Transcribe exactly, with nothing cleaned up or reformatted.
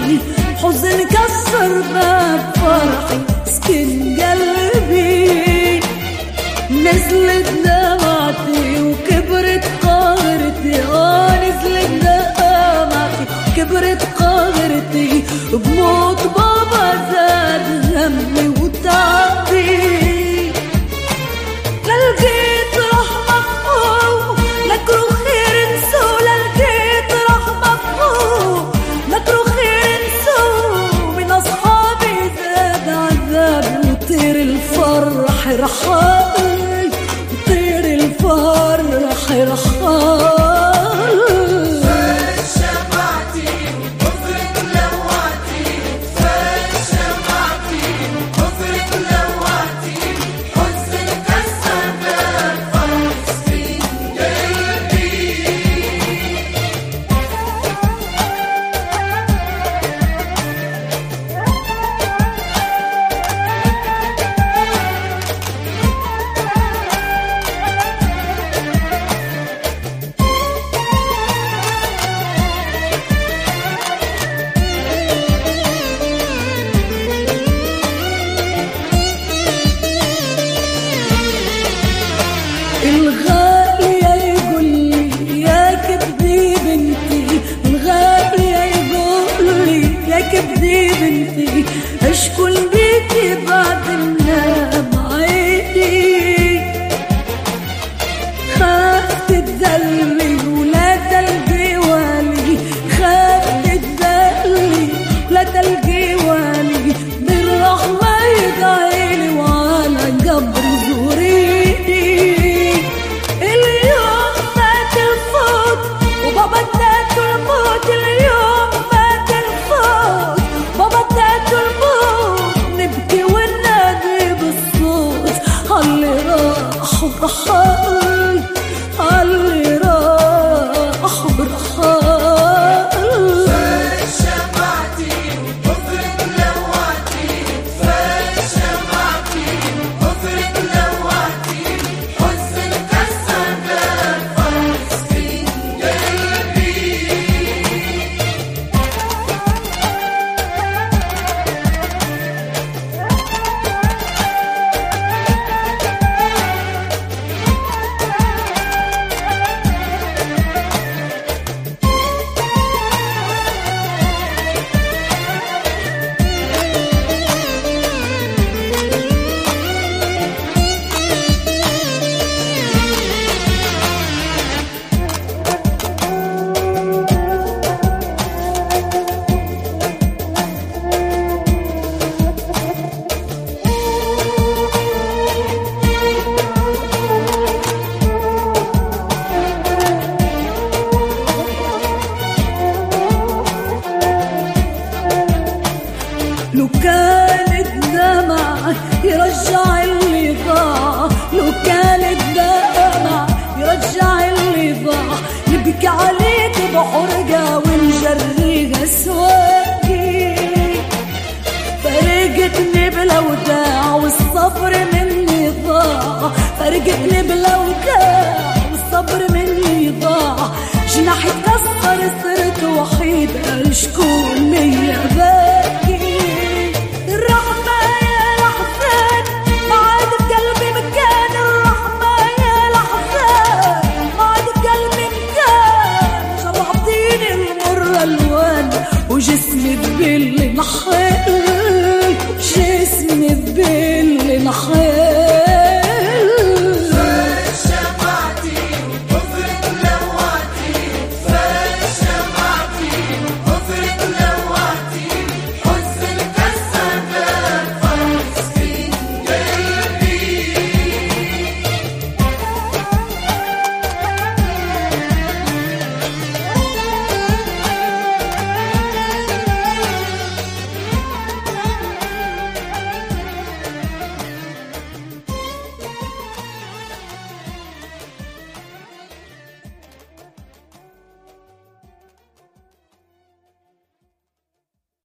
دمعتي، حزن كسر باب فرحي، سكن قلبي. نزلت دمعتي وكبرت قهرتي، اه نزلت دمعتي وكبرت قهرتي، بموت بابا زاد همي وتعبي. لا لقيت رحمة فوق لكرو خير انسو، لا لقيت رحمة فوق لكرو خير انسو، من اصحابي زاد عذاب وطير الفرح رحال، وطير الفرح رحال. الغالي يقول لي يا كبدي بنتي، الغالي يقول لي يا كبدي بنتي، اشكل بيكي بعد النام عيني. خاف تدلي ولا تلقي والي، خاف تدلي ولا تلقي والي، بالرحمة يدعيلي وعلى قبر زوريني. اليوم فات الفوت وبابا اداته الموت، اليوم فات الفوت بابا اداته الموت، نبكي وننادي بالصوت عاللي راح ورحال، عاللي راح ورحال. لو كانت دمعة يرجع اللي ضاع، لو كانت دمعة يرجع اللي ضاع، نبكي عليك بعرقة ونجريها سواقي. فرقتني بلا وداع والصبر مني ضاع، فرقتني بلا وداع والصبر مني ضاع، جناحي اتكسر